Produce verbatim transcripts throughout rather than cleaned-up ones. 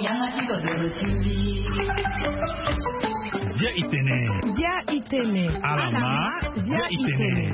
Zia itene. Zia itene. Alama. Zia itene.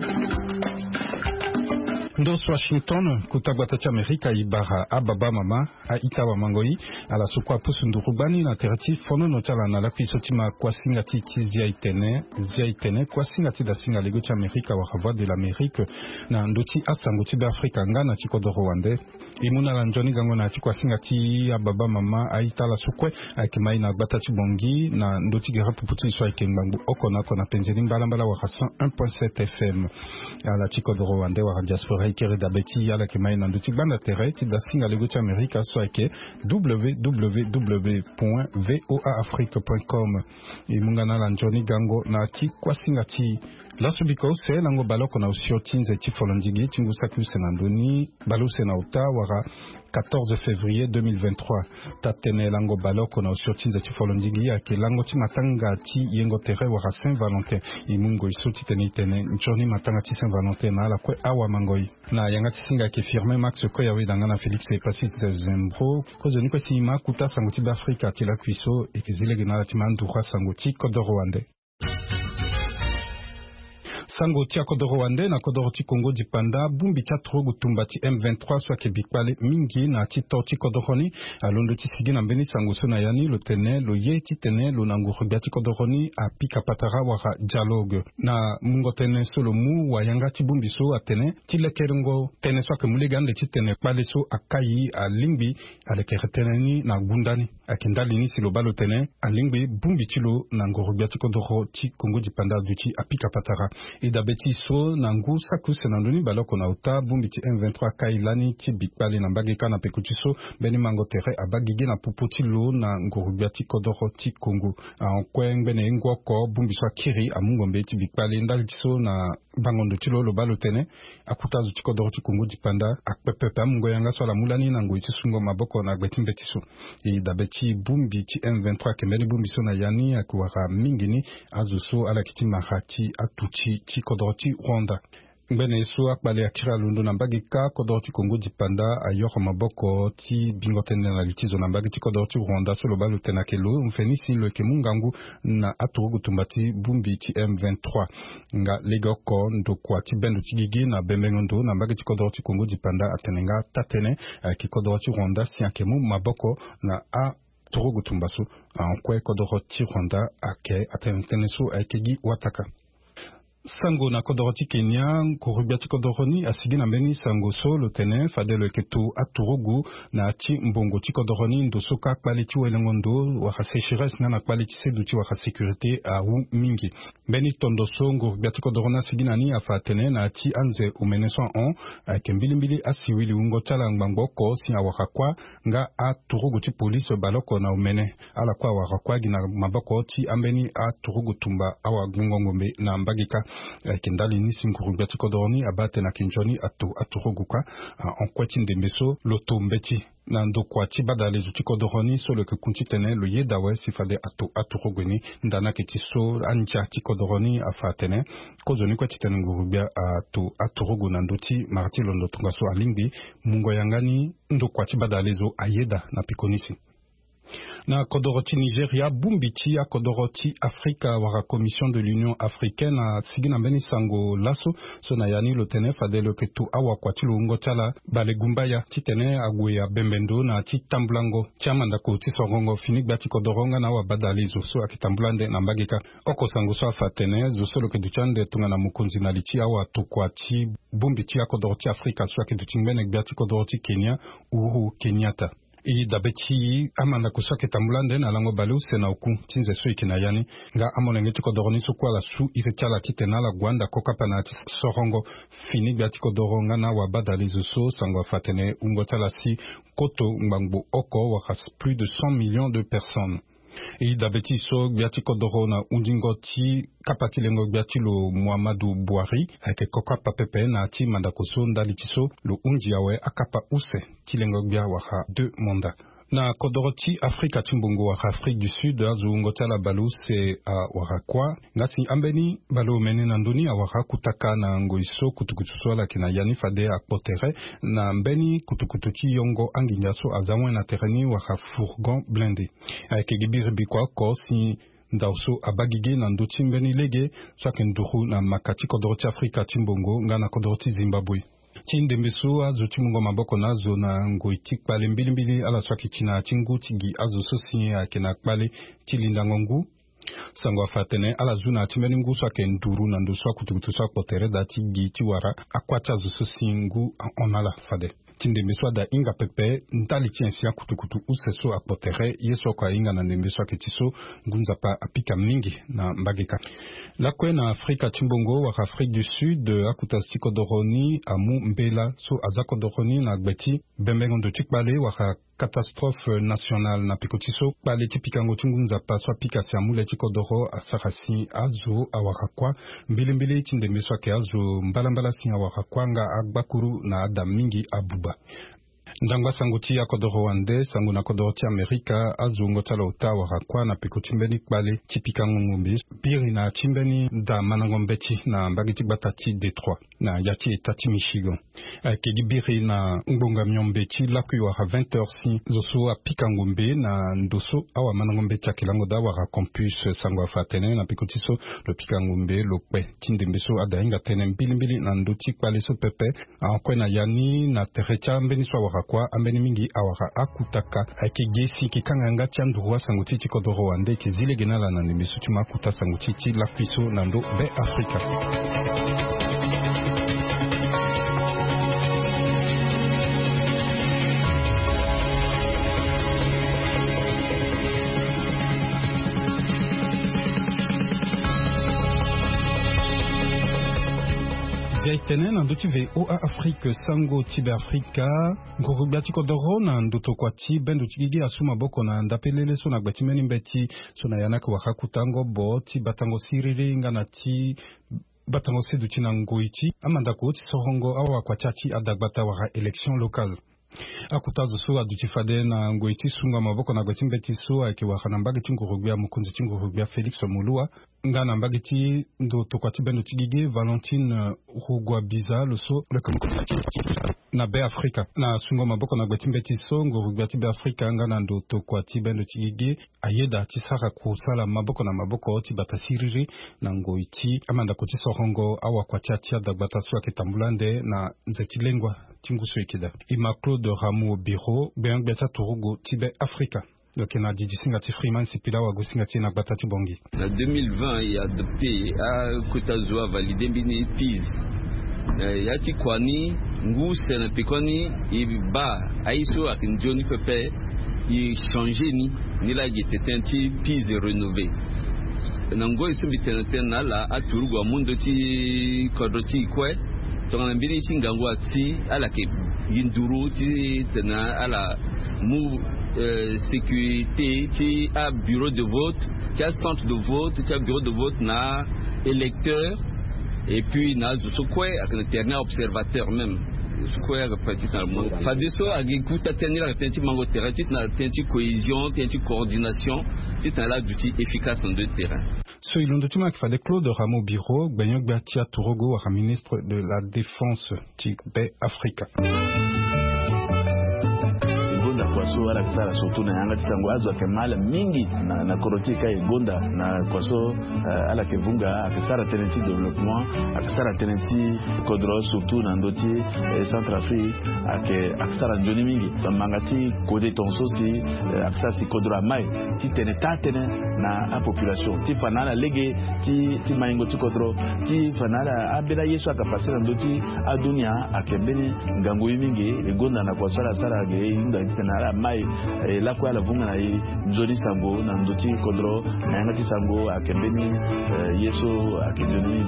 Dos Washington, kutagwata cha Amerika ibara ababa mama a itawa mangoi ala sukwa pusundu rubani na terati fono notala na la pisotima kwa singati zia itene zia itene kwa singati da singa lego cha Amerika wa voix de l'Amérique na ndoti asango tibe Afrika ngana chikodo Rwanda imuna la njoni gango na chikwa singati ababa mama a itala sukwe akimai na gbata chibongi na ndoti gera puputi so ikembangu okona kona penzeli mbala mbala wa un point sept F M ala chikodo Rwanda wa diaspora kere dabeti yala kemai na nduti banda tere ti da singa lego cha Amerika so ake w w w point voa afrique point com imungana la njoni gango na ti kwa singa ti la subiko se lango baloko na usio tinze ti folondigi tingu saku senandoni balose na uta wara quatorze février deux mille vingt-trois tatene lango baloko na usio tinze ti folondigi ake lango ti matanga ti yengo tere wara Saint-Valentin imungo isuti tene tene njoni matanga ti Saint-Valentin na ala kwe awa mangoi na yanga tisinga ke firme Max ko yawe dangana Felix e Pacis de Zembro ko zoni ko sima kuta sanguti d'Afrique ti la kuiso e ke zile gena ti mandura sanguti ko do Rwanda sango tia kodoro Rwanda na kodoro ti Congo di panda bumbi tia trogo tumba ti M vingt-trois so ke bikpale mingi na ti to ti kodoroni alondo ti sigi na mbeni sango so na yani lo tene lo ye ti tene lo nango rubia ti kodoroni a pika patara wara dialogue na mungo tene solo mu wa yanga ti bumbi so atene ti lekerengo tene so ke mulegande ti tene pale so akayi a lingbi a lekere tene ni na gundani akindali ni si lo balo tene a lingbi bumbi ti lo nango rubia ti kodoro ti Congo di panda du ti a pika patara et d'abeti so nangu saku senandoni baloko na uta bumbi ti M vingt-trois kailani ti bikpale na mbageka na pekuti so beni mango tere abagige na puputi lo na ngorubia ti kodoro ti Congo en kweng bene ngoko bumbi so kiri amungombe ti bikpale ndali ti so na bangondo ti lo lo balo tene akutazu ti kodoro ti Congo di panda akpepepe amungo yanga so la mulani na ngoi ti sungo maboko na gbeti mbeti so et d'abeti bumbi ti M vingt-trois kembeni bumbi so na yani akuwara mingini azu so ala kiti marati atuchi ti kodoro ti Rwanda mbene so akbale akira lundo na mbagika kodoro ti Congo di panda ayoko maboko ti bingotene na litizo na mbagi ti kodoro ti Rwanda so lo balo tena kelo mfenisi lo ke mungangu na aturugu tumbati bumbi ti M vingt-trois nga legoko ndokwa ti bendo ti gigi na bembengondo na mbagi ti kodoro ti Congo di panda atenenga tatene ki kodoro ti Rwanda si akemu maboko na a turugu tumbaso en kwe kodoro ti Rwanda ake atenene so akegi wataka sango na kodoro ti Kenya korubia ti kodoroni asigi na mbeni sango so lo tene fadelo ketu aturugu na ti mbongo ti kodoroni ndo so ka akpale ti welengo ndo waka sécheresse na na akpale ti sedu ti waka sécurité awu mingi mbeni tondo so ngorubia ti kodoroni asigi na ni afa tene na ti anze umene so on ayeke mbilimbili asiwili ungo ti ala ngbango oko si awaka kwa nga aturugu ti polisi baloko na umene ala kwa awaka kwa gi na maboko ti ambeni aturugu tumba awa ngongombe na mbagika kendali ni singurubia ti kodoroni abate na kinjoni atu aturuguka en kweti ndembeso loto mbeti na ndokwa ti badale zu ti kodoroni so lo ke kunti tene lo ye dawe si fade atu aturuguni ndana ke ti so anja ti kodoroni afa tene kozoni kweti tene ngurubia atu aturugu na ndoti marti londo tunga so alingbi mungo yangani ndokwa ti badale zo ayeda na pikonisi na kodoro ti Nigeria bumbi ti a kodoro ti Afrika wara commission de l'Union africaine a sigi na mbeni sango laso so na yani lo tene fadelo ke tu awa kwa ti lo ungo ti ala bale gumbaya ti tene agwe ya bembendo na ti tambulango ti amandako ti songongo fini gba ti kodoro nga na awa badali zo so ayeke tambulande na mbageka oko sango so afa tene zo so lo yeke duti ande tunga na mokonzi na li ti awa tokua ti bumbi ti a kodoro ti Afrika so ayeke duti mbene gbia ti kodoro ti Kenya Uhuru Kenyatta i dabeti amanda ko soke tambulande na lango balu sena oku tinze so ikina yani nga amonenge ti kodoroni so kwa la su iretala ti tena la gwanda kokapa na ti sorongo fini gba ti kodoro nga na wa badali zo so sango fatene ungo tala si koto ngbango oko wa plus de cent millions de personnes et dabeti so biati kodoro na undingo ti kapati lengo biati lo Muhammadu Buhari ake kokapa pepe na ti mandako so ndali ti so lo undi yawe akapa use ti lengo bia waha deux mandat Na kodoroti Afrika chimbungo wa Afrique du Sud azungotia la balu se a warakwa ngati ambeni balu mene na nduni a warakutaka na ngoiso kutukutu la kina yani fade a potere na mbeni kutukutuchi yongo anginyaso azamwe na tereni waka fourgon blindé avec gibiri bikwa ko si ndauso abagige na ndochi mbeni lege swake nduhu na makati kodoroti Afrika chimbungo ngana kodoroti Zimbabwe Chinde mbisu azo chimungo maboko nazo na ngoiti kpale mbili mbili ala swaki china chingu chigi azo sosi ya kena kpale chilinda ngongu sangwa fatene ala zuna chimeni ngu swake nduru na ndo swaku tukutu swaku potere da chigi chiwara akwacha azo sosi ngu onala fade Chinde mbisu da inga pepe ntali chiensi ya kutukutu useso apotere yeso kwa inga na nembisu wake chiso ngunza pa apika mingi na mbageka Lakwe na Afrika chimbongo wa Afrique du Sud akutasi kodoroni amu mbela so azako doroni na gbeti bembengo ndo chikbale wa catastrophe nationale na pikotiso pale tipikango chingunza paswa pika siamule chikodoro asakasi azo awakakwa mbili mbili chinde meswa ke azo mbala mbala si awakakwa nga agbakuru na adam mingi abuba Ndangwa sanguti ya kodoro wande, sangu na kodoro ti Amerika, azu ngotala uta warakwa na piko chimbeni kbale, tipika ngumbi, piri na chimbeni da manangombeti na mbagiti batati Detroit, na yati etati Michigan. Kegi biri na ngbonga myombeti, laku yuara vingt heures si, zoso a pika ngumbi na ndoso awa manangombeti akilango da wara campus sangu afatene, na piko tiso lo pika ngumbi lo kwe, tinde mbeso ada inga tene mbili mbili na ndoti kbale so pepe, ankwe na yani na terecha mbeni swa wara kwa ambeni mingi awara akutaka ake gesi kikanganga tiandurwa sanguti kodoro wande kizile genala na nemisu makuta sanguti la piso nando be Afrika. Zaitene na ndoti ve o Afrique sango tibe Afrika ngorubati kodoro na ndoto kwati bendo chigigi asuma boko na ndapelele so na gbatimeni mbeti so na yanaka wakakutango bo ti batango siriri ngana ti batango sedu tina ngoiti amanda ko ti sohongo awa kwachachi adagbata waka election locale akutazo so adutifade na ngoiti sunga maboko na gbatimbe so akiwa kana mbagi tingorubia mukunzi tingorubia Felix Mulua ngana mbagiti ndo tokwati beno tigige Valentine Rugwabiza loso na be Afrika na sungo maboko na gbatimbe so ngorubati be Afrika ngana ndo tokwati beno tigige ayeda tisara kusala maboko na maboko ti batasiriri na ngoiti amanda kuti sohongo awa kwachacha dagbata so akitambulande na nzetilengwa tinguso ikida ima Claude Rameau Biro ben gbeta turugo tibe Afrika donc na didi singati Freeman sipila wa gosingati na batati bongi. En deux mille vingt il a adopté à Kotazoa validé bini P I S. Yati kwani nguse na pikoni iba aiso akinjoni pepe i changer ni ni la gitete P I S rénové. Nango iso bitenatena la aturugo mundo ti kodoti kwe tona mbini chingangwa ti ala ke yinduru ti tena ala mu Euh, sécurité, tu as bureau de vote, tu as centre de vote, tu as bureau de vote, na électeur, et puis na zousoukoué, avec le terrain observateur même. Zousoukoué, petit dans le monde. Fadeso, avec écoute, tu as tenu la tenti mango terrain, tu as tenti cohésion, tu as coordination, tu as là d'outils efficaces en deux terrains. So il y a Claude Claude Rameau Biro, Gagnon Batia Tourogo, ministre de la Défense, Tigbe Africa. Kwaso ala kisara surtout na yanga tisango azo akemala mingi na na korotika igonda na kwaso uh, ala kevunga akisara tenenti développement akisara tenenti kodro surtout na ndoti eh, Centrafrique ake akisara njoni mingi mangati kode tonso si uh, akisara si kodro mai ti tene tatene na a population ti fanala lege ti ti maingo ti kodro ti fanala abela yesu akapasira ndoti adunia akembeni ngango mingi igonda na kwaso ala sara ge inga tena mai eh, la kwa la vunga na i njoni sango na ndoti kodro na yangati sango akembeni eh, yesu akendoni.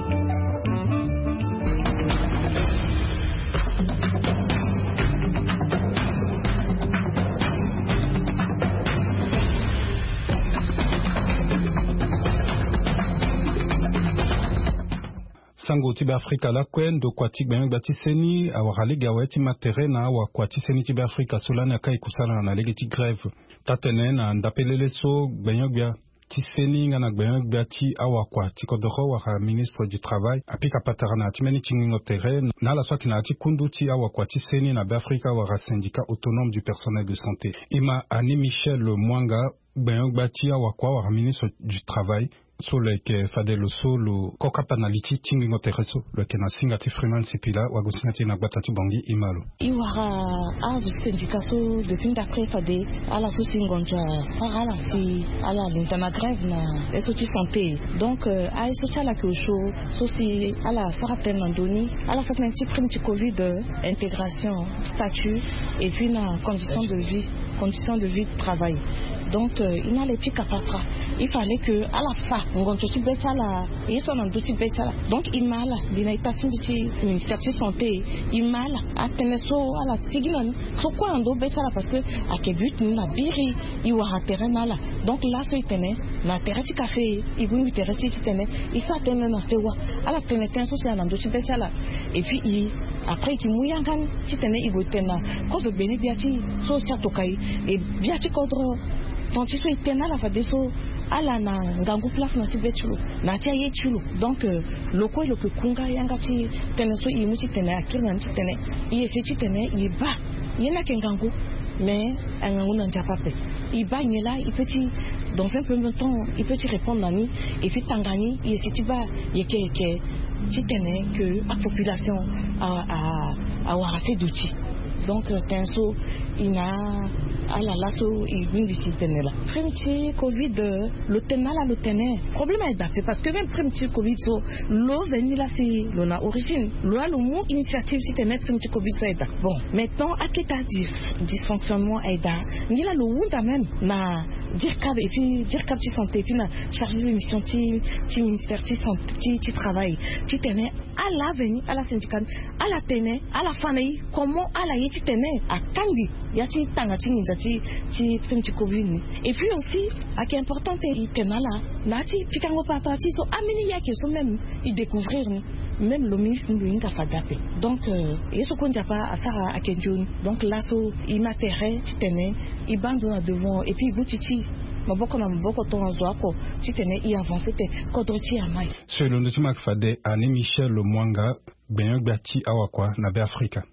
sango tibe Afrika la kwen do kwati ben bati seni awale gawe ti materena wa kwati seni tibe Afrika solana kai kusala na lege ti grève tatene na ndapelele so ben bia ti seni ngana ben bia ti awa kwa ti kodoro wa ministre du travail apika patarana ti meni tingo terrain na la swati na ti kundu ti awa kwa ti seni na Afrika wa syndicat autonome du personnel de santé ima Annie Michel Mwanga ben bia ti awa kwa wa ministre du travail so le ke fadelo so lo koka panaliti tingi ngotereso le ke na singati freeman sipila wa gosingati na batati bangi imalo iwara azu syndicaso de fin d'après fade ala so singonja ala si ala l'intama grève na esoti santé donc a esoti ala ke show so si ala saraten mandoni ala sa petit prime ti covid intégration statut et puis na conditions de vie conditions de vie de travail. Donc euh, il n'a les pics à papra. Il fallait que à la fin, on continue de bêta là, et ils sont en douce bêta là. Donc il m'a là, il n'a pas de ministère de santé, il m'a là, à tenir so à la tiglan. So quoi on doit bêta là parce que à quel but nous la biri, il va terrain là. Donc là so il tenait, na terrain de café, il veut lui terrain de tenait, il s'attendait na tewa, à la tenir un social en douce bêta là. Et puis il après il mouille en gagne, il tenait il veut tenir. Cause de béni biati, so ça tokai et biati kodro. Donc ils sont éternels à faire des choses à la ngangu place na tibetulo na tia yetulo donc le quoi le que kunga yanga ti teneso imuti tene akirna ti tene il essaie ti tene il va il na kengangu mais ngangu na japape il va il là il peut dans un premier temps il peut y répondre nani et puis tangani il essaie ti va il que que ti tene que la population a a a assez d'outils donc tenso il a à la lasso il vient d'ici tenir là premier covid le tenant là le tenait problème est d'après parce que même premier covid so l'eau venir là c'est l'on origine l'eau le mot initiative si tenait premier covid so est bon maintenant à quel état dysfonctionnement est là ni là le wunda même na dire cap et puis dire cap de santé puis na chargé de mission ti ti ministère ti santé ti ti travail ti tenait à la venir à la syndicat à la tenait à la famille comment à la ti tenait à kandi ya ti tanga ti ti ti petit covid et puis aussi à qui important est tenant là là ti pikango papa ti so amini ya ki so même il découvrir même le ministre lui n'a pas gapé donc et ce qu'on dit pas à Sarah à Kenjun donc là so il m'intéresse ti tenait il bande devant et puis boutiti maboko na maboko to nzo ko ti tenait il avancer te kodoti ya mai selon le tumak fade Annie Michel Mwanga ben gbati awakwa na be Afrika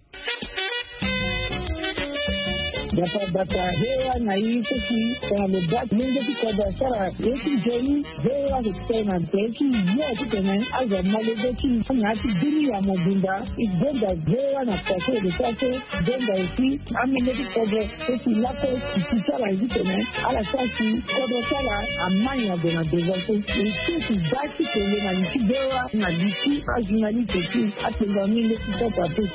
Data data hewa na hii kiki kwa mbaki mingi kwa biashara yetu jeni hewa kutena teki yote tena aza malebeki na tidini ya mobunda igonda hewa na kwa de sase gonga isi amene kwa esi lako kitara hizi tena ala sasi kwa sala amanya dona devote isi basi kwenye na nchidewa na disi ajunani teki atenga mingi kwa papi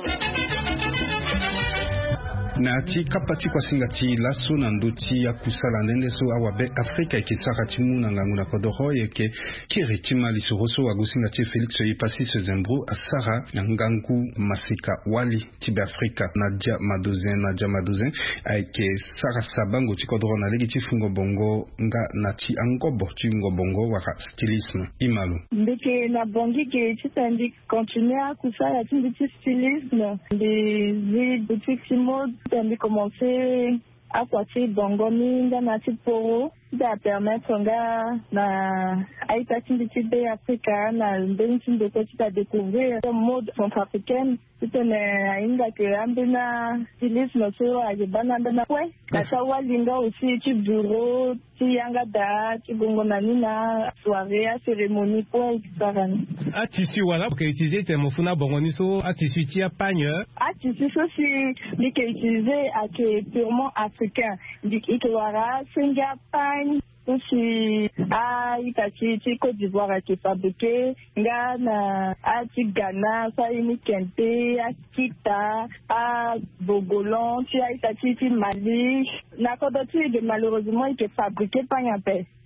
na ti kapati kwa singati laso na ndoti ya kusala ndende so awabe Afrika ikisaka timu na ngangu na kodoro yeke kiritima lisoroso wa gusingati Felix Yipasi Sezembro asara na ngangu masika wali tibe Afrika Nadia Madozen Nadia Madozen aike sara sabango ti kodoro na legi ti fungo bongo nga na ti angobo ti ngobongo wa stylisme imalo mbeke na bongi ke ti tandi continuer kusala ti stylisme des boutiques mode tandi commencer à passer bongo minga na ti poro da permettre nga na aita ti be Africa na ndeni de ko ti découvrir le mode centrafricaine tene ainda que ambina stylisme so ajibana na kwe kata walinga aussi ti bureau ti yanga da ti bongo na nina soirée à cérémonie pour sarani a tissu voilà pour utiliser tes mofuna bongo ni so a tissu ti a pagne a tissu so si ni que utiliser à que purement africain di que wara singa pagne aussi a itachi ti Côte d'Ivoire qui fabriqué nga na a ti Ghana sa ini kente a kita a Bogolon ti a itachi ti Mali na kodoti de malheureusement il est fabriqué pas en paix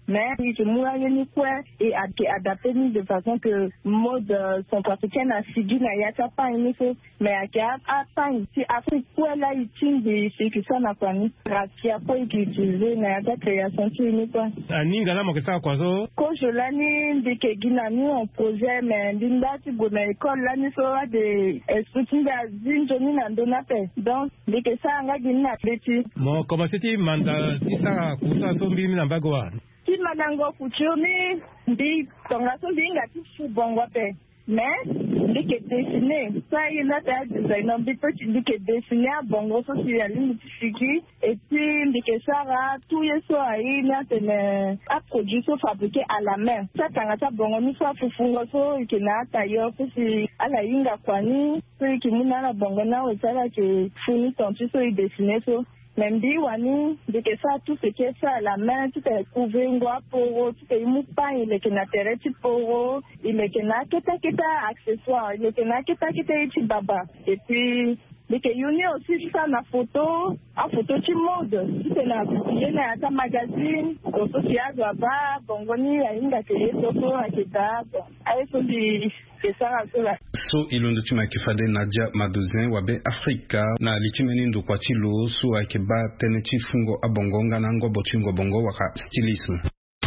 mais je mourrai ni quoi et adapter ni de façon que mode sont africaine à Sidi na yata pas une chose mais à cap à pas ici Afrique quoi là il des c'est que ça n'a pas ni racia pas utiliser na yata création tu ni quoi ani ngala mo kesa kwazo ko je l'année de que ginani on projet mais dinda tu go na école là ni so de expliquer à zine joni na donape donc de que ça nga ginna beti mo comment c'était manda tisa kusa so mbimi na bagwa ti madango kuchumi ndi tonga so dinga ti fu bongo pe mais ndi ke dessiner ça il a ta design on dit petit ndi ke dessiner bongo so si ya ligne fiki et puis ndi ke sara tout yeso ai na tene a produit so fabriqué à la main ça tanga ta bongo ni so fufungo so ke na ta yo si ala inga kwani so ki muna na bongo na o sara ke funi tonti so i dessiner so même dit wani de que ça tout ce qui est ça à la main tout est trouvé ngwa poro tout est mupa il est que na terre ti poro il est que na keta keta accessoire il est que na keta keta ti baba et puis de que yoni aussi ça na photo a photo ti mode c'est na il na ta magazine au social baba bongoni ainda que photo akita ai so di que ça là so ilondo chima kifade Nadia Madozin wabe Afrika na lichimeni ndo kwa chilo so akeba teneti fungo abongonga na ngo bochingo bongo waka stylisme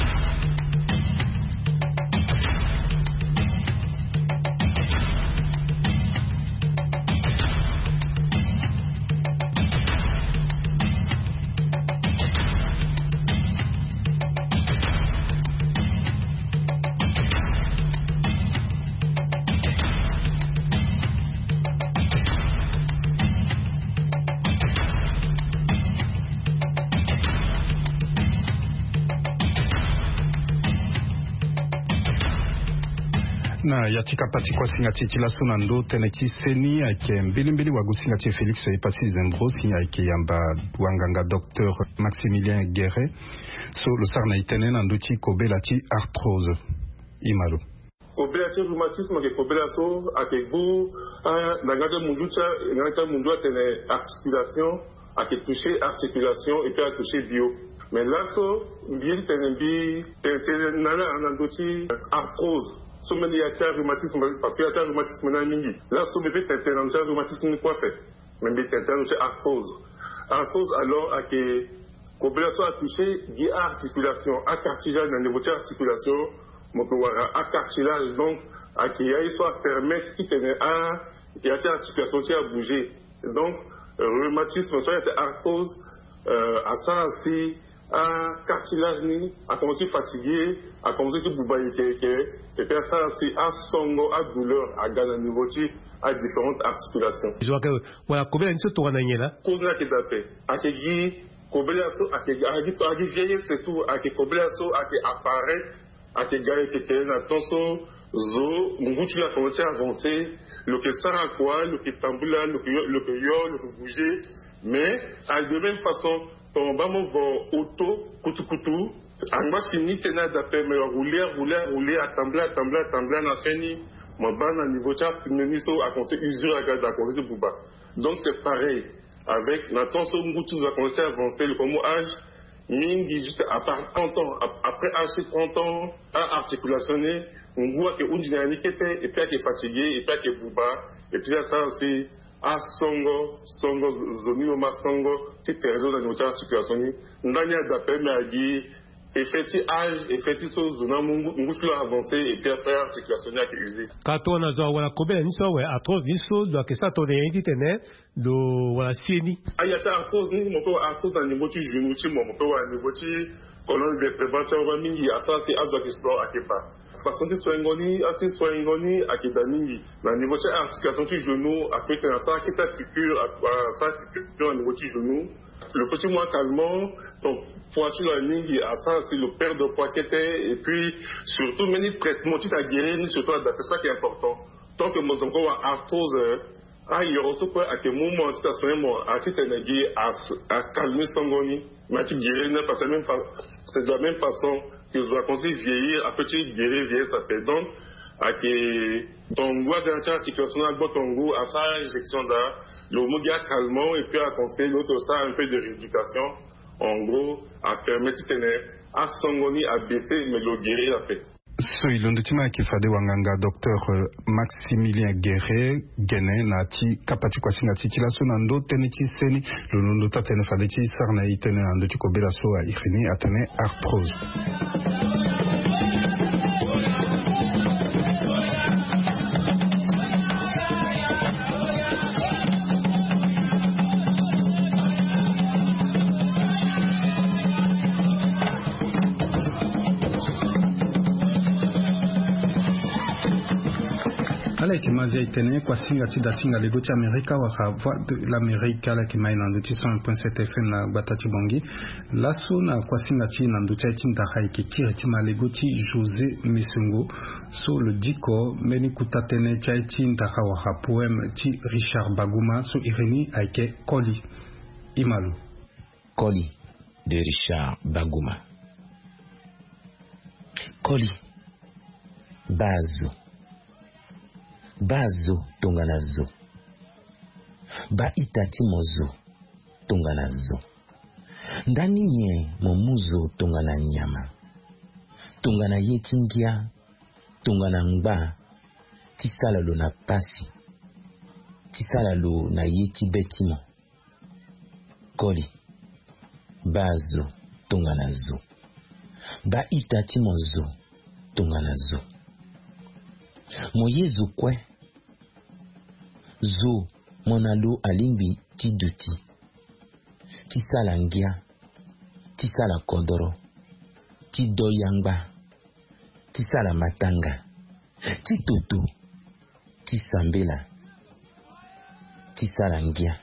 na yatika pati kwa singati tila sunando teneki seni ake mbili mbili wagusinga tie Felix ipasi zembro sinya ake yamba wanganga docteur Maximilien Guéret so lo sarna itene na nduti kobela ti arthrose imalo kobela ti rhumatisme ke kobela so ake gu na ngata munducha ngata mundu tene articulation ake toucher articulation et puis a toucher bio mais là so bien tene bi tene nana na nduti arthrose so meni ya cha rhumatisme parce que ya cha rhumatisme na mingi là so bébé tente na cha rhumatisme quoi fait mais bébé tente na cha arthrose arthrose alors à que kobela so a touché di articulation à cartilage na niveau de articulation mon pouvoir à cartilage donc à que ya soit permettre qui tenait à ya cha articulation qui a bougé donc rhumatisme so ya arthrose à ça aussi à cartilage ni à commencer fatigué à commencer tout boubaye que et puis ça c'est à songo à douleur à gana niveau à différentes articulations je vois que voilà combien de temps on a là cause là qui d'appel à que gi kobela so à que à que à que vieillir c'est tout à que kobela so à que apparaître à que gars que que na tonso zo munguti la commencer à avancer le que ça à quoi le que tambula le que le que yo le que bouger mais à de même façon ton bamo vo auto kutu kutu angba fini tena d'appel mais rouler rouler rouler attembler attembler attembler na fini mon ban na niveau cha fini so a conseil usure à garder à conseil de bouba donc c'est pareil avec la tension ngutu va commencer à avancer le comme âge mingi juste à part trente ans après âge trente ans à articulationner on voit que on dit ni kete et puis qui est fatigué et puis qui est bouba et puis ça aussi a songo songo zoni o masongo ti perzo na notre articulation ndani ya d'appel mais a dit effectif âge effectif so zona mungu muscle avancé et puis après articulation qui est usé kato na zo wala kobe ni so we atroz ni so do que ça to de indi tene do wala sieni aya ta atroz ni mo ko atroz na niveau ti genou ti mo mo ko wa niveau ti colonne vertébrale wa mingi asa c'est azo qui so akepa parce que so ngoni ati so ngoni akidani na niveau ti articulation ti genou après que ça qui ta figure ça figure au niveau ti genou le petit mois calmant ton poitrine la mingi à ça c'est le perte de poids qui était et puis surtout meni traitement tu as guéri surtout c'est ça qui est important tant que moi encore arthrose ah il y aura aussi quoi à quel moment tu as soigné moi à titre énergie à à calmer son goni mais tu guéris ne parce que même c'est de la même façon que je dois conseiller vieillir à petit guérir vieillir ça fait donc à que ton goût de articulation à ton goût à ça injection là le mogia calmant et puis à conseiller l'autre ça un peu de rééducation en gros à permettre à Songoni à baisser mais le guérir après. So ilondo tima kifade wanganga docteur Maximilien Guerre Gene na ti kapati kwa singa ti la so nando tene ti seni londo tatene fade ti sarna itene nando ti kobela so a ikhini atene arthrose. Mazia itene kwa singa tida singa lego ti Amerika wa voix de l'Amérique la ki mai nando ti cent un point sept F M na batati bongi laso na kwa singa ti nando ti ti ndaha ki kire ti ma lego ti José Messengo so le diko meni kutatene ti ti ndaha wa poème ti Richard Baguma so ireni aike Koli Imalu Koli de Richard Baguma. Koli Bazo Bazo tonganazo ba itati mozo tonganazo ndani nye momuzo tongana nyama tongana yetingia tongana ngba tisala lo na pasi tisala lo na yeti betimo. Koli bazo tonganazo ba itati mozo tonganazo moyezo kwe zo monalo alimbi ti duti ti sala ngia ti sala kodoro ti doyangba ti sala matanga ti toto ti sambela ti sala ngia.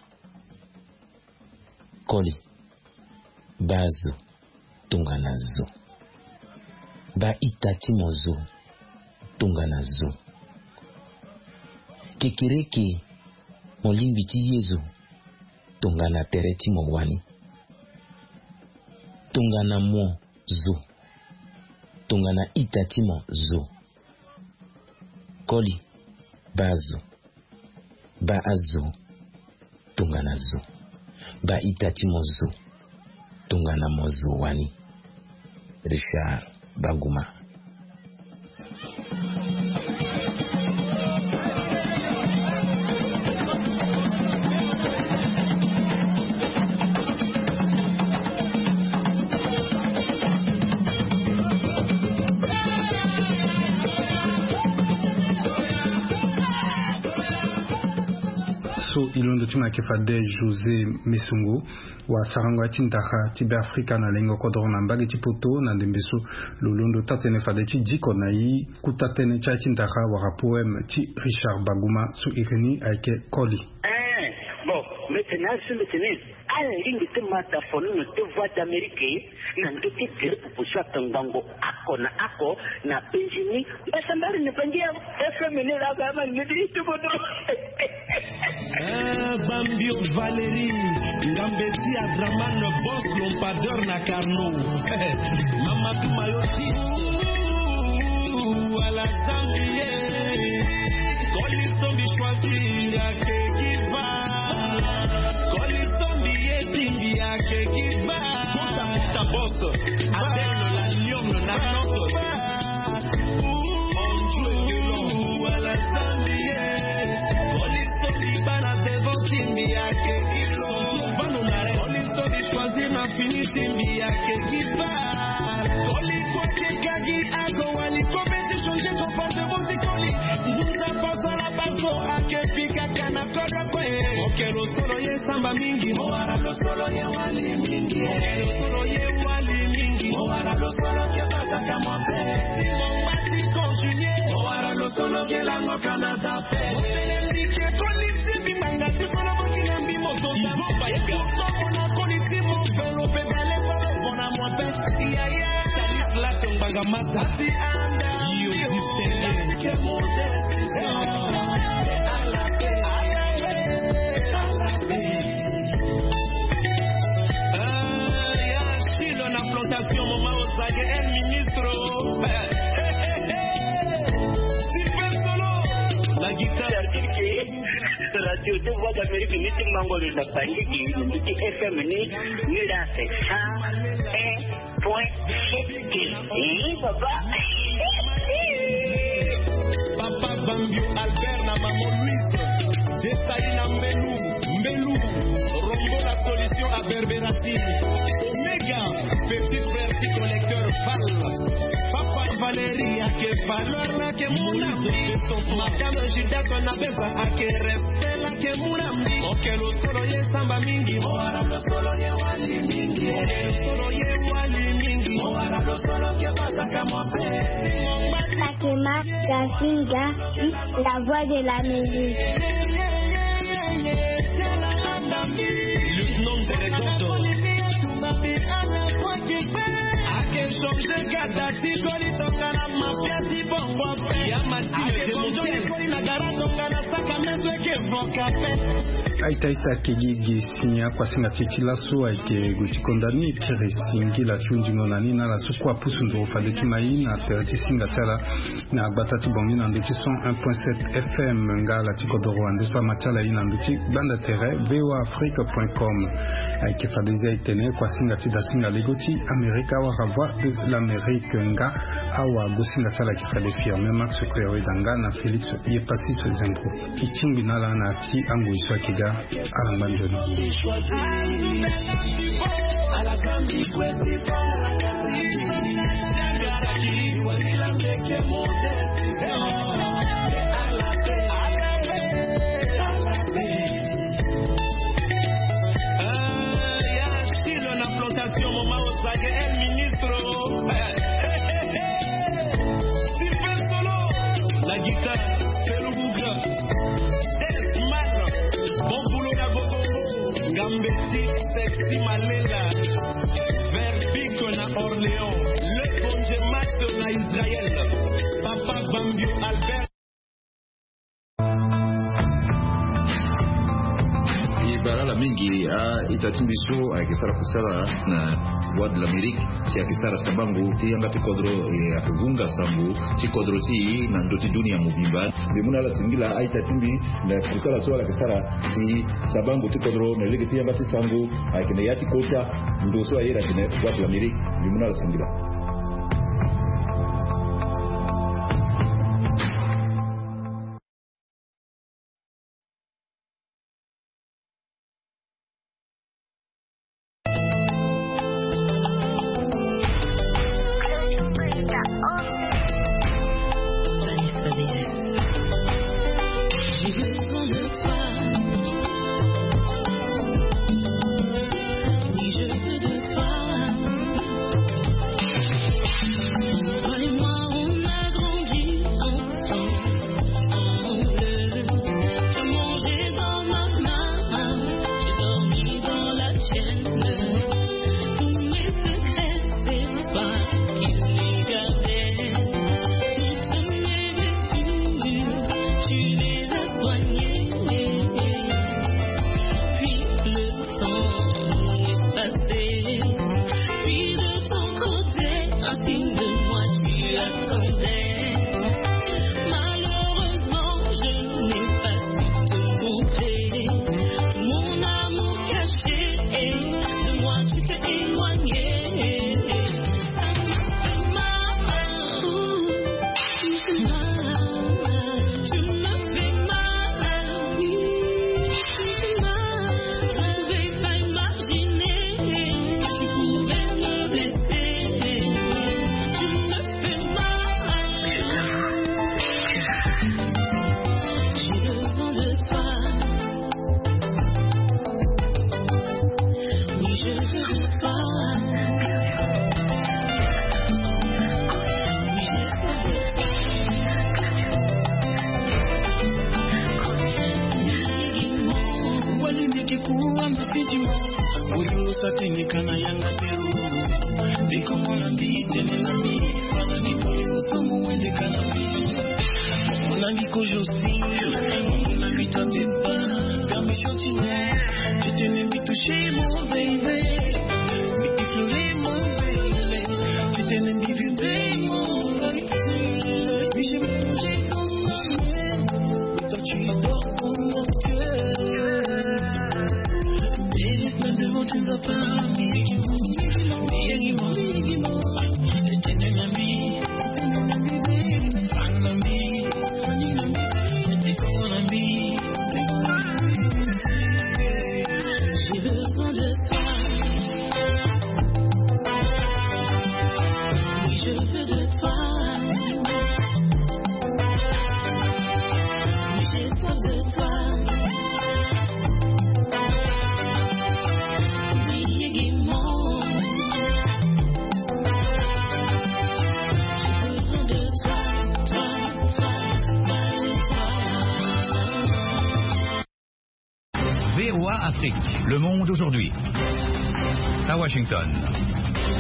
Koli bazo tonganazo ba itati mozo tonganazo kekereke molimbi ti yezo tongana tereti mo wani tongana mo zo tongana itati mo zo. Koli bazo ba azo tonganazo ba itati mo zo tongana mo zo wani. Richard Baguma. Ilondo tima kefade José Messengo wa sarangwa tindaha tibe Afrika na lengo kodoro na mbagi tipoto na ndembeso lolondo tatene fade ti diko na yi kutatene cha tindaha wa poème ti Richard Baguma su ireni aike Koli. Eh bon maintenant je me tenais à la ligne de mataphone de voix d'Amérique na ndoki tere pupushwa tangango ako na ako na penjini basambali ne pangia F M ne la kama ngidi tubodo. Ah, Bambio Valérie, Ngambeti Adraman, Boss Lompador na Carno. Mama Tumayoti, à la Zambie. Colisson choisi à Kekiva. Colisson billet à Kekiva. Kota ta boss, avec la lion na note. On joue violon à la Zambie. Bana tevo timbi yake kilo bano mare oli so di choisir na fini timbi yake kiba oli kote kagi ago wali komete changer comportement de koli nza pasa la bato ake pika kana kodo kwe oke lo solo ye samba mingi o ara lo solo ye wali mingi lo solo ye wali mingi o ara lo solo ke pasa kama pe mo mati conjugué o ara lo solo ke la ngo kana tape ke koli bimanga sikola makina mbimo zoza mbaika na koliti mo pelo pedale pelo bona mope ya ya salis la tumbaga mata si anda yo dipende ke mose ala pe ala pe ala pe ah ya silo na plantation mama osage el ministro la guitare radio de voix d'Amérique ni mango le napangi qui ni F M ni ni là c'est cent un point sept. Et papa Papa Bambio Albert na maman Louise Desailly na Mbelu Mbelu Rombo la solution à Berberacine Omega petit frère petit collecteur Val Papa Valérie a que valeur na que muna Madame Gilda qu'on a besoin a que respect la que muna Ok lo solo ye samba mingi Oara lo solo ye wali mingi Lo solo ye wali mingi Oara lo solo que pasa kamote Fakema Gazinga, la voix de la musique. Le nom de Redondo. Aita ita kegigi sinya kwa singa chichilaso aike guchikondani tere singi la chunji nonani na la sukwa pusu ndo fadeki mai na terati singa chala na batati bongi na nduchi cent un point sept F M nga la tikodoro ande swa machala ina nduchi banda tere v o afrique point com aike fadezi aitene kwa singa chida singa legoti Amerika wa ravoi de l'Amérique nga awa gusinga chala kifade firme Max Kwere danga na Felix Yepasi Swezembro ichimbi nala na ti angu iswa kiga alambandoni la guitare, c'est le boucle. Bon boulot na gogo. Gambesi, sexy malela. Verbico na Orléans. Le bon de Max na Israël. Papa Bambio Albert. Barala mingi a itatimbiso akisara kusala na voix de l'Amérique si akisara sabangu ti yanga tikodro e akugunga sambu tikodro ti na ndoti dunia mubimba bimuna la singila a itatimbi na kusala so akisara si sabangu tikodro na lege ti yanga tisangu akine yati kota ndoso ayera kine voix de l'Amérique bimuna la singila. Tu V O A Afrique, le monde aujourd'hui. À Washington.